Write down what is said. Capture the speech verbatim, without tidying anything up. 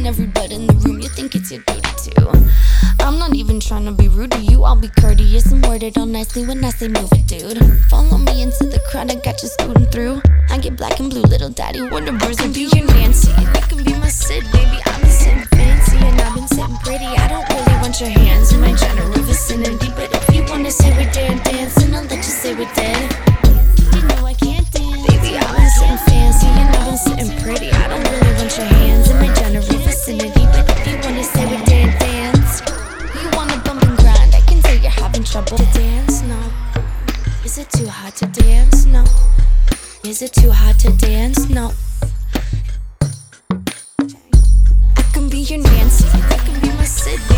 every butt in the room, you think it's your duty too. I'm not even trying to be rude to you, I'll be courteous and word it all nicely when I say move it, dude. Follow me into the crowd, I got you scooting through. I get black and blue, little daddy, Wonder Bruce and be your Nancy. You can be my Sid, baby, I've been sitting fancy and I've been sitting pretty. I don't really want your hands in my general vicinity, but if you wanna say we're dead dancing, I'll let you say we're dead. You know I can't dance, baby, I've been sitting fancy and I've been sitting pretty. I don't really want your hands in my general vicinity, but if you wanna say we're dead dance, you wanna bump and grind, I can tell you're having trouble to dance, no. Is it too hot to dance? No. Is it too hot to dance? No. I can be your Nancy, I can be my Sid.